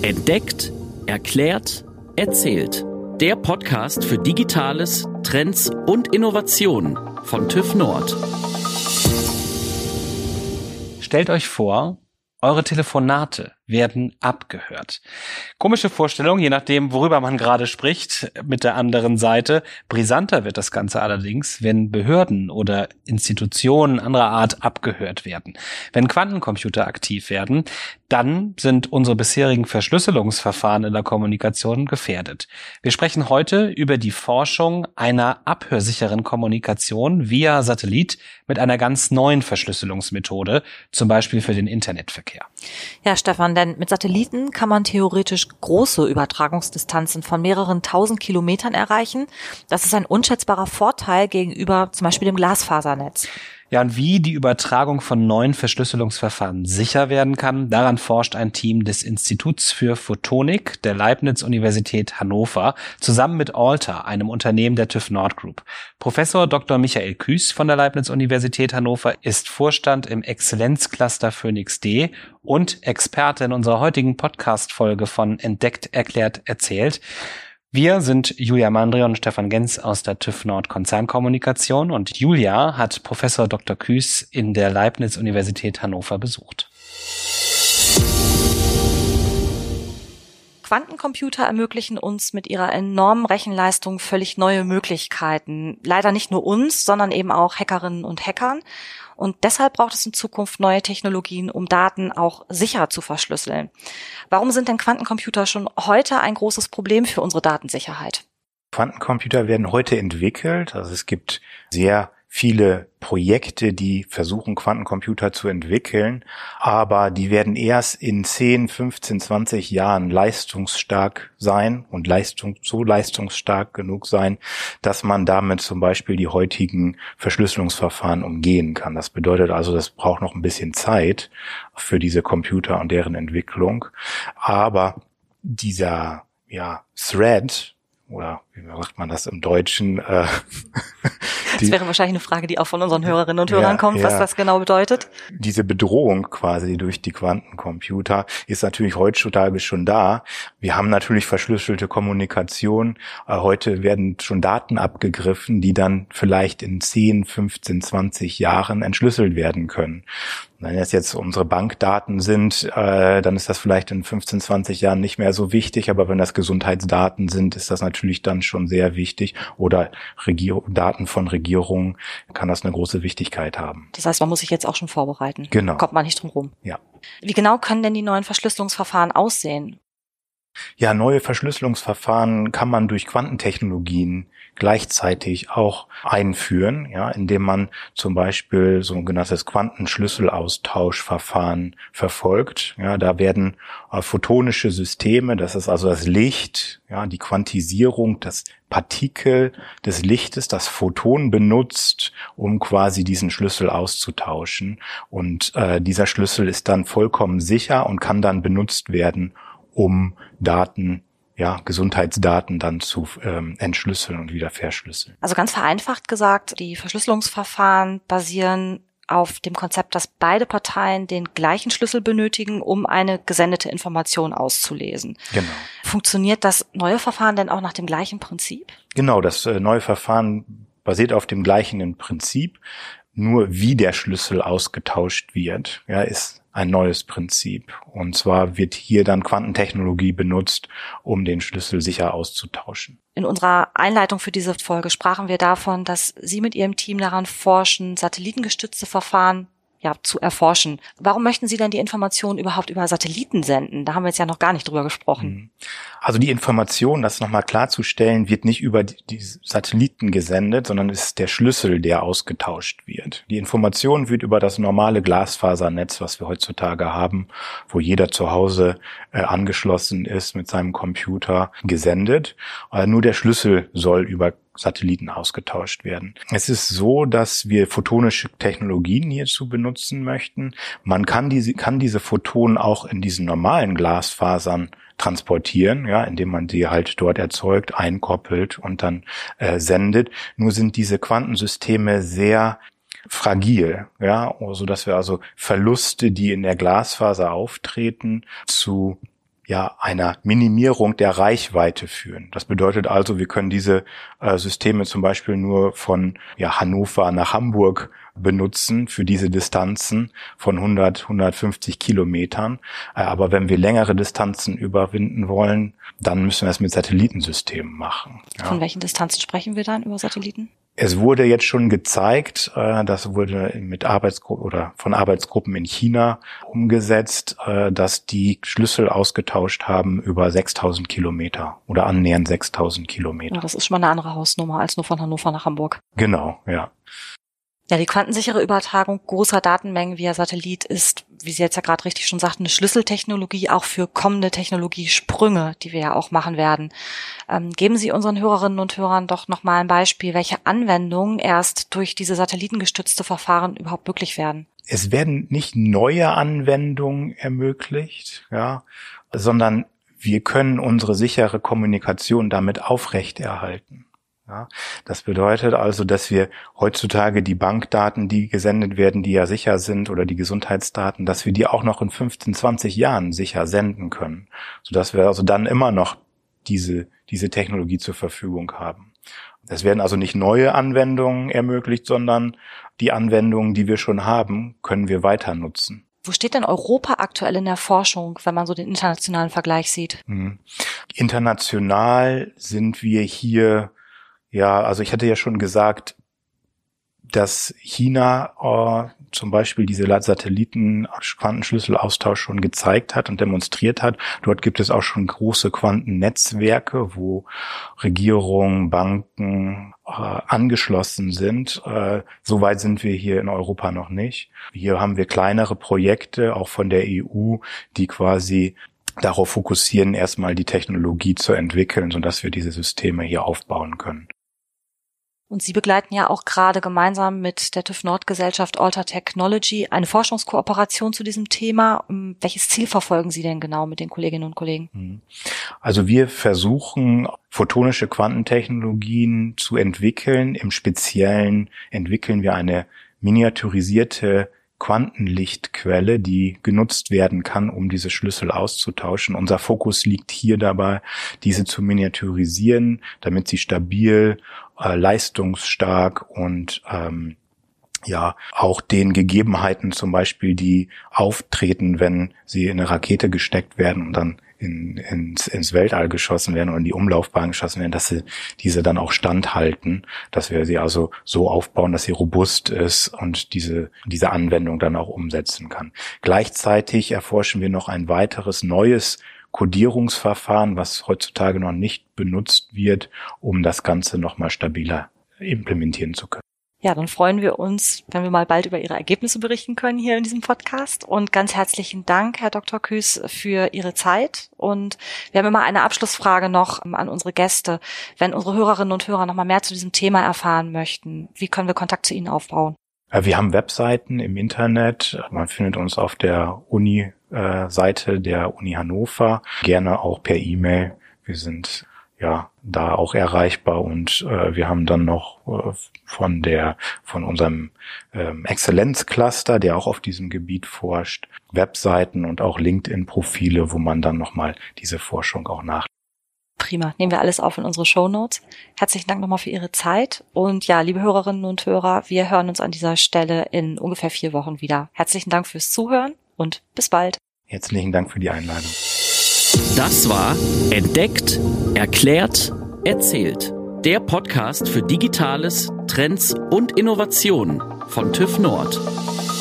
Entdeckt, erklärt, erzählt. Der Podcast für Digitales, Trends und Innovationen von TÜV Nord. Stellt euch vor, eure Telefonate werden abgehört. Komische Vorstellung, je nachdem, worüber man gerade spricht, mit der anderen Seite. Brisanter wird das Ganze allerdings, wenn Behörden oder Institutionen anderer Art abgehört werden. Wenn Quantencomputer aktiv werden, dann sind unsere bisherigen Verschlüsselungsverfahren in der Kommunikation gefährdet. Wir sprechen heute über die Forschung einer abhörsicheren Kommunikation via Satellit mit einer ganz neuen Verschlüsselungsmethode, zum Beispiel für den Internetverkehr. Ja, Stefan, denn mit Satelliten kann man theoretisch große Übertragungsdistanzen von mehreren 1000 Kilometern erreichen. Das ist ein unschätzbarer Vorteil gegenüber zum Beispiel dem Glasfasernetz. Ja, und wie die Übertragung von neuen Verschlüsselungsverfahren sicher werden kann, daran forscht ein Team des Instituts für Photonik der Leibniz-Universität Hannover zusammen mit Alta, einem Unternehmen der TÜV Nord Group. Professor Dr. Michael Küß von der Leibniz-Universität Hannover ist Vorstand im Exzellenzcluster Phoenix D und Experte in unserer heutigen Podcast-Folge von Entdeckt, erklärt, erzählt. Wir sind Julia Mandrion und Stefan Genz aus der TÜV Nord Konzernkommunikation und Julia hat Professor Dr. Küß in der Leibniz-Universität Hannover besucht. Quantencomputer ermöglichen uns mit ihrer enormen Rechenleistung völlig neue Möglichkeiten. Leider nicht nur uns, sondern eben auch Hackerinnen und Hackern. Und deshalb braucht es in Zukunft neue Technologien, um Daten auch sicher zu verschlüsseln. Warum sind denn Quantencomputer schon heute ein großes Problem für unsere Datensicherheit? Quantencomputer werden heute entwickelt. Also es gibt sehr viele Projekte, die versuchen, Quantencomputer zu entwickeln, aber die werden erst in 10, 15, 20 Jahren leistungsstark sein und so leistungsstark genug sein, dass man damit zum Beispiel die heutigen Verschlüsselungsverfahren umgehen kann. Das bedeutet also, das braucht noch ein bisschen Zeit für diese Computer und deren Entwicklung. Aber dieser Thread, oder wie sagt man das im Deutschen? Das wäre wahrscheinlich eine Frage, die auch von unseren Hörerinnen und Hörern kommt, was das genau bedeutet. Diese Bedrohung quasi durch die Quantencomputer ist natürlich heutzutage schon da. Wir haben natürlich verschlüsselte Kommunikation. Heute werden schon Daten abgegriffen, die dann vielleicht in 10, 15, 20 Jahren entschlüsselt werden können. Wenn es jetzt unsere Bankdaten sind, dann ist das vielleicht in 15, 20 Jahren nicht mehr so wichtig. Aber wenn das Gesundheitsdaten sind, ist das natürlich dann schon sehr wichtig. Oder Daten von Regierungen, kann das eine große Wichtigkeit haben. Das heißt, man muss sich jetzt auch schon vorbereiten. Genau. Kommt man nicht drum rum. Ja. Wie genau können denn die neuen Verschlüsselungsverfahren aussehen? Ja, neue Verschlüsselungsverfahren kann man durch Quantentechnologien gleichzeitig auch einführen, ja, indem man zum Beispiel sogenanntes Quantenschlüsselaustauschverfahren verfolgt. Ja, da werden photonische Systeme, das ist also das Licht, ja, die Quantisierung, das Partikel des Lichtes, das Photon benutzt, um quasi diesen Schlüssel auszutauschen. Und dieser Schlüssel ist dann vollkommen sicher und kann dann benutzt werden, um Daten, Gesundheitsdaten dann zu entschlüsseln und wieder verschlüsseln. Also ganz vereinfacht gesagt, die Verschlüsselungsverfahren basieren auf dem Konzept, dass beide Parteien den gleichen Schlüssel benötigen, um eine gesendete Information auszulesen. Genau. Funktioniert das neue Verfahren denn auch nach dem gleichen Prinzip? Genau, das neue Verfahren basiert auf dem gleichen Prinzip. Nur wie der Schlüssel ausgetauscht wird, ist ein neues Prinzip. Und zwar wird hier dann Quantentechnologie benutzt, um den Schlüssel sicher auszutauschen. In unserer Einleitung für diese Folge sprachen wir davon, dass Sie mit Ihrem Team daran forschen, satellitengestützte Verfahren zu erforschen. Warum möchten Sie denn die Informationen überhaupt über Satelliten senden? Da haben wir jetzt ja noch gar nicht drüber gesprochen. Also die Information, das nochmal klarzustellen, wird nicht über die Satelliten gesendet, sondern es ist der Schlüssel, der ausgetauscht wird. Die Information wird über das normale Glasfasernetz, was wir heutzutage haben, wo jeder zu Hause angeschlossen ist mit seinem Computer, gesendet. Nur der Schlüssel soll über Satelliten ausgetauscht werden. Es ist so, dass wir photonische Technologien hierzu benutzen möchten. Man kann diese Photonen auch in diesen normalen Glasfasern transportieren, indem man sie halt dort erzeugt, einkoppelt und dann sendet. Nur sind diese Quantensysteme sehr fragil, so dass wir also Verluste, die in der Glasfaser auftreten, zu einer Minimierung der Reichweite führen. Das bedeutet also, wir können diese Systeme zum Beispiel nur von Hannover nach Hamburg benutzen für diese Distanzen von 150 Kilometern. Aber wenn wir längere Distanzen überwinden wollen, dann müssen wir es mit Satellitensystemen machen. Ja. Von welchen Distanzen sprechen wir dann über Satelliten? Es wurde jetzt schon gezeigt, das wurde mit Arbeitsgruppen oder von Arbeitsgruppen in China umgesetzt, dass die Schlüssel ausgetauscht haben über 6.000 Kilometer oder annähernd 6.000 Kilometer. Ja, das ist schon mal eine andere Hausnummer als nur von Hannover nach Hamburg. Genau, ja. Ja, die quantensichere Übertragung großer Datenmengen via Satellit ist, wie Sie jetzt ja gerade richtig schon sagten, eine Schlüsseltechnologie auch für kommende Technologiesprünge, die wir ja auch machen werden. Geben Sie unseren Hörerinnen und Hörern doch nochmal ein Beispiel, welche Anwendungen erst durch diese satellitengestützte Verfahren überhaupt möglich werden. Es werden nicht neue Anwendungen ermöglicht, sondern wir können unsere sichere Kommunikation damit aufrechterhalten. Ja, das bedeutet also, dass wir heutzutage die Bankdaten, die gesendet werden, die ja sicher sind, oder die Gesundheitsdaten, dass wir die auch noch in 15, 20 Jahren sicher senden können, sodass wir also dann immer noch diese Technologie zur Verfügung haben. Es werden also nicht neue Anwendungen ermöglicht, sondern die Anwendungen, die wir schon haben, können wir weiter nutzen. Wo steht denn Europa aktuell in der Forschung, wenn man so den internationalen Vergleich sieht? International sind wir hier. Ja, also ich hatte ja schon gesagt, dass China zum Beispiel diese Satelliten-Quantenschlüsselaustausch schon gezeigt hat und demonstriert hat. Dort gibt es auch schon große Quantennetzwerke, wo Regierungen, Banken angeschlossen sind. Soweit sind wir hier in Europa noch nicht. Hier haben wir kleinere Projekte, auch von der EU, die quasi darauf fokussieren, erstmal die Technologie zu entwickeln, sodass wir diese Systeme hier aufbauen können. Und Sie begleiten ja auch gerade gemeinsam mit der TÜV Nord Gesellschaft Alter Technology eine Forschungskooperation zu diesem Thema. Welches Ziel verfolgen Sie denn genau mit den Kolleginnen und Kollegen? Also wir versuchen, photonische Quantentechnologien zu entwickeln. Im Speziellen entwickeln wir eine miniaturisierte Quantenlichtquelle, die genutzt werden kann, um diese Schlüssel auszutauschen. Unser Fokus liegt hier dabei, diese zu miniaturisieren, damit sie stabil, leistungsstark und auch den Gegebenheiten zum Beispiel, die auftreten, wenn sie in eine Rakete gesteckt werden und dann ins Weltall geschossen werden oder in die Umlaufbahn geschossen werden, dass sie diese dann auch standhalten, dass wir sie also so aufbauen, dass sie robust ist und diese Anwendung dann auch umsetzen kann. Gleichzeitig erforschen wir noch ein weiteres neues Codierungsverfahren, was heutzutage noch nicht benutzt wird, um das Ganze nochmal stabiler implementieren zu können. Ja, dann freuen wir uns, wenn wir mal bald über Ihre Ergebnisse berichten können hier in diesem Podcast. Und ganz herzlichen Dank, Herr Dr. Küß, für Ihre Zeit. Und wir haben immer eine Abschlussfrage noch an unsere Gäste. Wenn unsere Hörerinnen und Hörer noch mal mehr zu diesem Thema erfahren möchten, wie können wir Kontakt zu Ihnen aufbauen? Wir haben Webseiten im Internet. Man findet uns auf der Uni-Seite der Uni Hannover. Gerne auch per E-Mail. Wir sind da auch erreichbar und wir haben dann noch von unserem Exzellenzcluster, der auch auf diesem Gebiet forscht, Webseiten und auch LinkedIn-Profile, wo man dann nochmal diese Forschung auch nachliest. Prima, nehmen wir alles auf in unsere Shownotes. Herzlichen Dank nochmal für Ihre Zeit und ja, liebe Hörerinnen und Hörer, wir hören uns an dieser Stelle in ungefähr 4 Wochen wieder. Herzlichen Dank fürs Zuhören und bis bald. Herzlichen Dank für die Einladung. Das war Entdeckt, Erklärt, Erzählt. Der Podcast für Digitales, Trends und Innovationen von TÜV Nord.